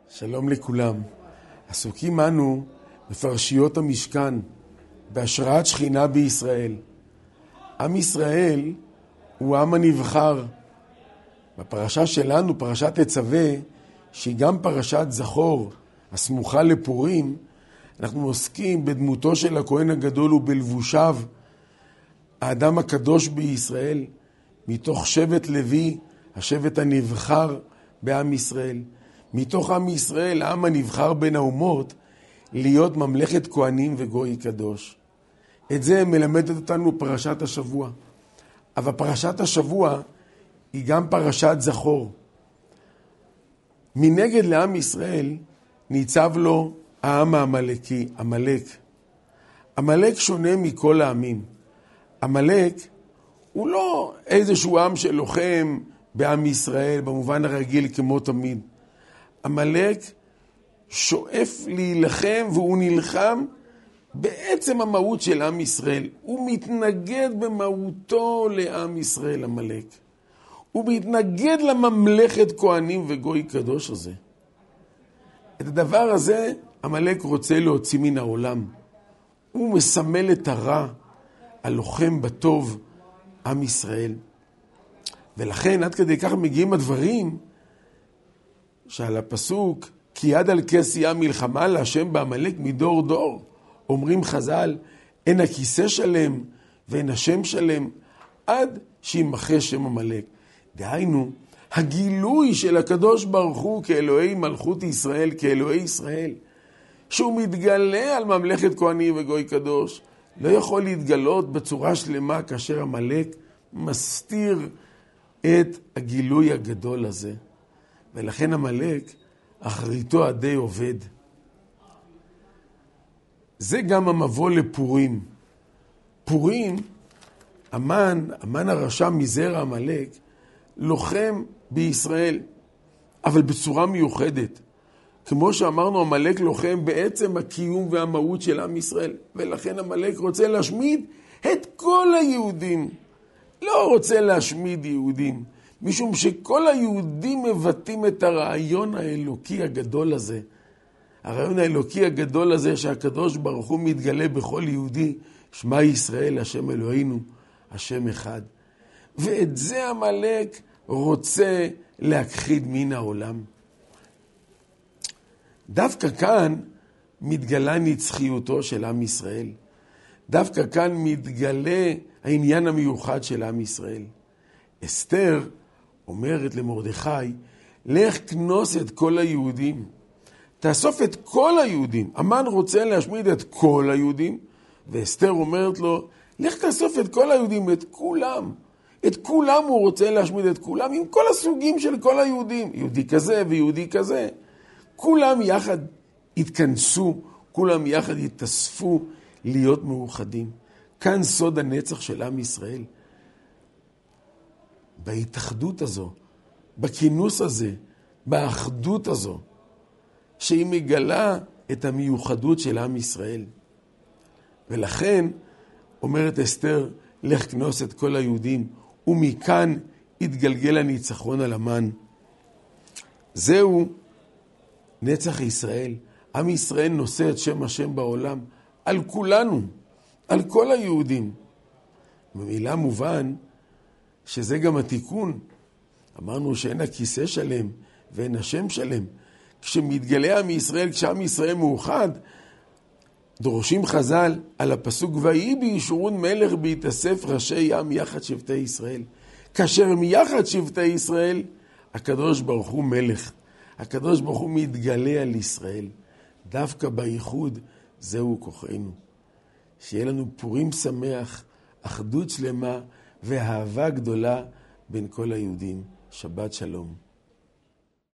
שלום לכולם. עסוקים אנו בפרשיות המשכן, בהשראת שכינה בישראל. עם ישראל הוא העם הנבחר. בפרשה שלנו, פרשת תצווה, שהיא גם פרשת זכור, הסמוכה לפורים, אנחנו עוסקים בדמותו של הכהן הגדול ובלבושיו, האדם הקדוש בישראל, מתוך שבט לוי, השבט הנבחר בעם ישראל. מתוך עם ישראל, העם הנבחר בין האומות, להיות ממלכת כהנים וגוי קדוש. את זה מלמדת אותנו פרשת השבוע. אבל פרשת השבוע היא גם פרשת זכור. מנגד לעם ישראל ניצב לו העם העמלקי, עמלק. עמלק שונה מכל העמים. עמלק הוא לא איזשהו עם שלוחם בעם ישראל במובן הרגיל כמו תמיד. עמלק שואף להילחם והוא נלחם בעצם המהות של עם ישראל. הוא מתנגד במהותו לעם ישראל, עמלק. הוא מתנגד לממלכת כהנים וגוי קדוש הזה. את הדבר הזה עמלק רוצה להוציא מן העולם. הוא מסמל את הרע, הלוחם בטוב, עם ישראל. ולכן עד כדי כך מגיעים הדברים שעל הפסוק, כי יד על כס יהיה מלחמה להשם בעמלק מדור דור. אומרים חז"ל, אין הכיסא שלם ואין השם שלם, עד שימחה שם עמלק. דהיינו, הגילוי של הקדוש ברוך הוא כאלוהי מלכות ישראל, כאלוהי ישראל, שהוא מתגלה על ממלכת כהנים וגוי קדוש, לא יכול להתגלות בצורה שלמה כאשר עמלק מסתיר את הגילוי הגדול הזה. ולכן עמלק אחריתו עדי עובד. זה גם המבוא לפורים. פורים, המן הרשע מזרע עמלק, לוחם בישראל, אבל בצורה מיוחדת. כמו שאמרנו, עמלק לוחם בעצם הקיום והמהות של עם ישראל. ולכן עמלק רוצה להשמיד את כל היהודים. לא רוצה להשמיד יהודים. משום שכל היהודים מבטאים את הרעיון האלוקי הגדול הזה. הרעיון האלוקי הגדול הזה שהקדוש ברוך הוא מתגלה בכל יהודי, שמע ישראל, השם אלוהינו, השם אחד. ואת זה עמלק רוצה להכחיד מן העולם. דווקא כאן מתגלה נצחיותו של עם ישראל. דווקא כאן מתגלה העניין המיוחד של עם ישראל. אסתר אומרת למרדכי, לך כנוס את כל היהודים. תאסוף את כל היהודים. המן רוצה להשמיד את כל היהודים, ואסתר אומרת לו, לך תאסוף את כל היהודים, את כולם. את כולם הוא רוצה להשמיד את כולם, עם כל הסוגים של כל היהודים. יהודי כזה ויהודי כזה. כולם יחד התכנסו, כולם יחד התאספו להיות מאוחדים. כאן סוד הנצח של עם ישראל. בהתאחדות הזו, בכינוס הזה, באחדות הזו, שהיא מגלה את המיוחדות של עם ישראל. ולכן אומרת אסתר, לך כנוס את כל היהודים, ומכאן יתגלגל הניצחון על המן. זהו נצח ישראל. עם ישראל נושא את שם השם בעולם, על כולנו, על כל היהודים. במילה מובן שזה גם התיקון. אמרנו שאין הכיסא שלם ואין השם שלם. כשמתגלה עם ישראל, כשעם ישראל מאוחד, דורשים חז"ל על הפסוק, ויהי בישורון מלך בהתאסף ראשי עם יחד שבטי ישראל. כאשר הם יחד שבטי ישראל, הקדוש ברוך הוא מלך. הקדוש ברוך הוא מתגלה על ישראל. דווקא בייחוד זהו כוחנו. שיהיה לנו פורים שמח, אחדות שלמה ואהבה גדולה בין כל היהודים. שבת שלום.